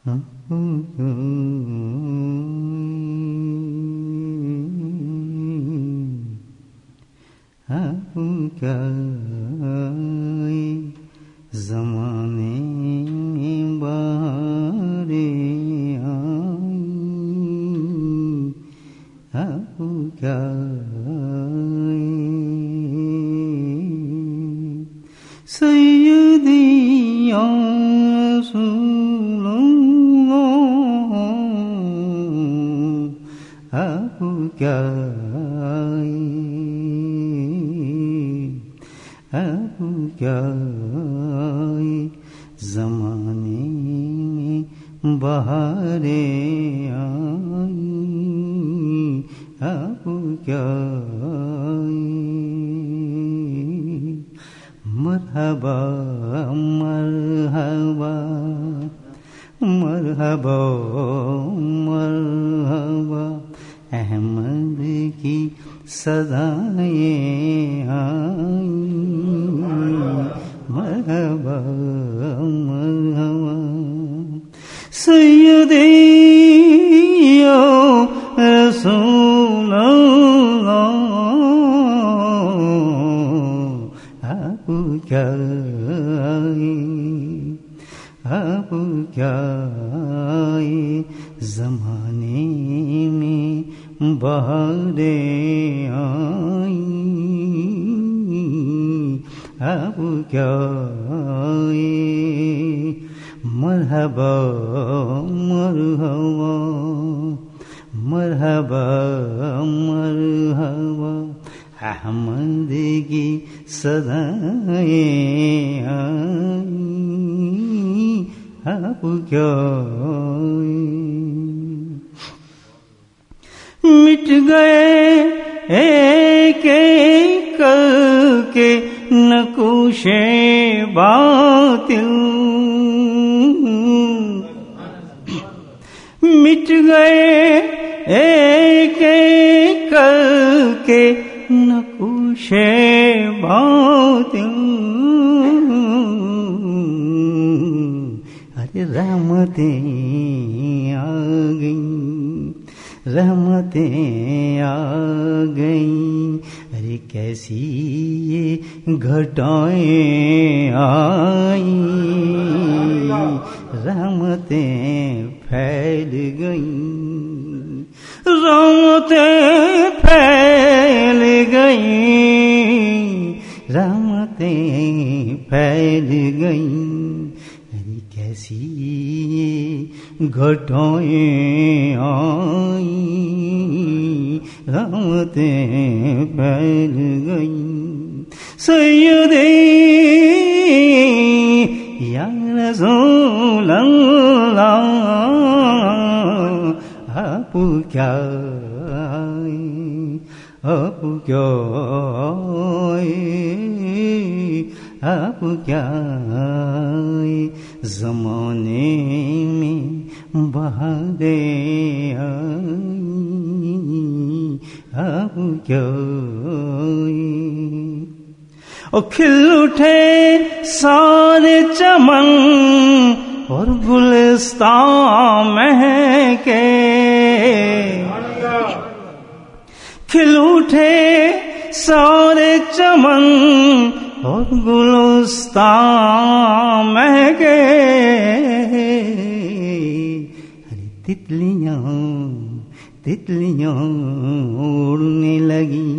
زمانے میں بہاریں آئیں، اب کیا سیدی یا رسول اللہ، اب کیا اب کیا زمانے میں بہاریں آئیں، اب کیا مرحبا مرحبا مرحبا مرحبا، احمد کی صدائیں آئیں، مرحبا مرحبا سیدی یا رسول اللہ، اب کیا زمانے میں بہاریں آئیں، اب کیا مرحبا مرحبا مرحبا مرحبا، احمد کی صدائیں آئیں، اب کیا مٹ گئے ایک ایک کر کے نقوش باطل، مٹ گئے ایک ایک کر کے نقوش باطل، ارے رحمتیں آ گئیں، رحمتیں آ گئیں، ارے کیسی یہ گھٹائیں آئیں، رحمتیں پھیل گئیں، رحمتیں پھیل گئیں، رحمتیں پھیل گئیں، ارے کیسی گھٹائیں آئیں، رحمتیں پھیل گئیں، سیدی یا رسول اللہ، اب کیا اب کیا اب کیا زمانے میں بہاریں آئیں، اب کیا اور کھل اٹھے سارے چمن اور گلستان مہکے، کھل اٹھے سارے چمن اور گلستان مہکے، ارے تتلیاں تتلیاں اڑنے لگیں،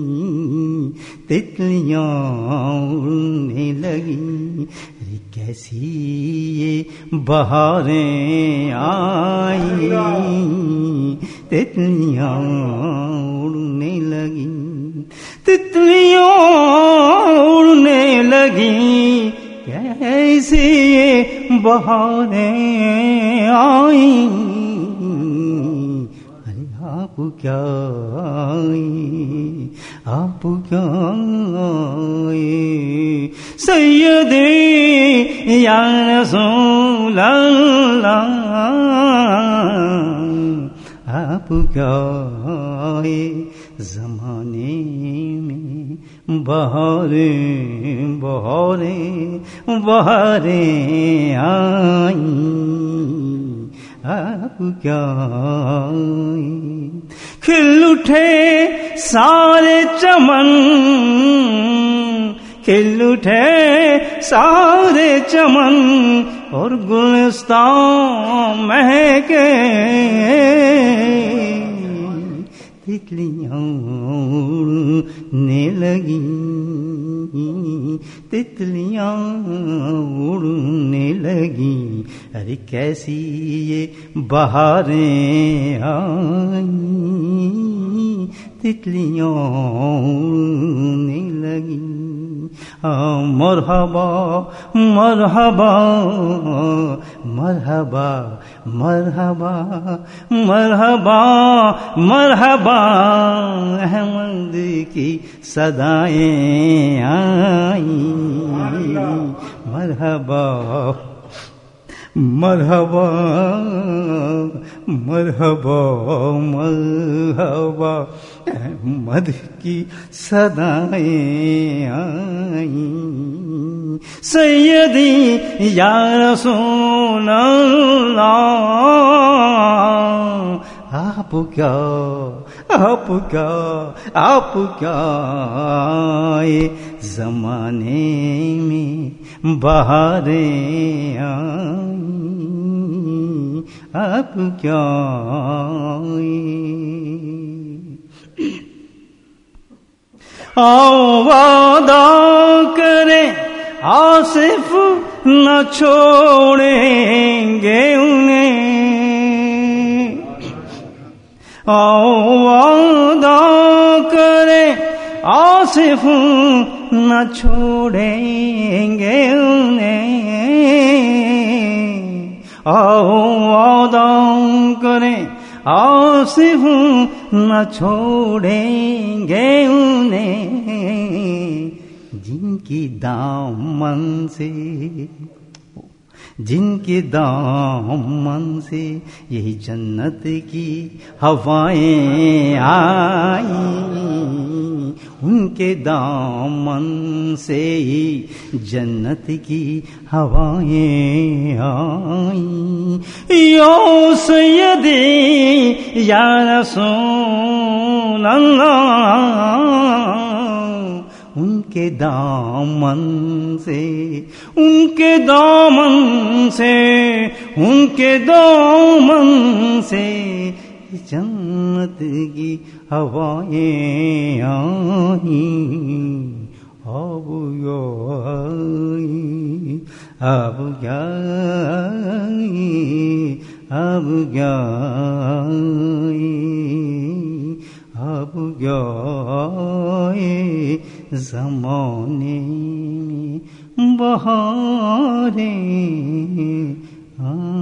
تتلیاں اڑنے لگیں، ارے کیسی یہ بہاریں آئیں، تتلیاں اڑنے لگیں، تتلیاں اڑنے لگیں، کیسی یہ بہاریں آئیں، ارے آپ کیا آپ کیا سیدی یا رسول اللہ، آپ کیا زمانے میں بہاریں بہاریں بہاریں آئیں، اب کیا کھل اٹھے سارے چمن کھل اٹھے سارے چمن اور گلستان مہکے تتلیاں اڑنے لگی تتلیاں اڑنے لگی ارے کیسی یہ بہاریں آئیں تتلیاں اڑنے لگی مرحبا مرحبا مرحبا مرحبا مرحبا مرحبا احمد کی صدائیں آئیں مرحبا مرحبا مرحبا مرحبا احمد کی صدائیں آئیں سیدی یا رسول اللہ آپ کیا زمانے میں بہاریں آئیں آپ کیا آؤ وعدہ کریں آصف نہ چھوڑیں گے انہیں آؤ وعدہ کریں آصف نہ چھوڑیں گے انہیں آؤ وعدہ کریں آصف نہ چھوڑیں گے انہیں جن کی دامن سے یہی جنت کی ہوائیں آئیں ان کے دامن سے ہی جنت کی ہوائیں آئیں یا سیدی یا رسول اللہ ان کے دامن سے جنت کی ہوائیں آئیں اب گئے زمانے میں بہاریں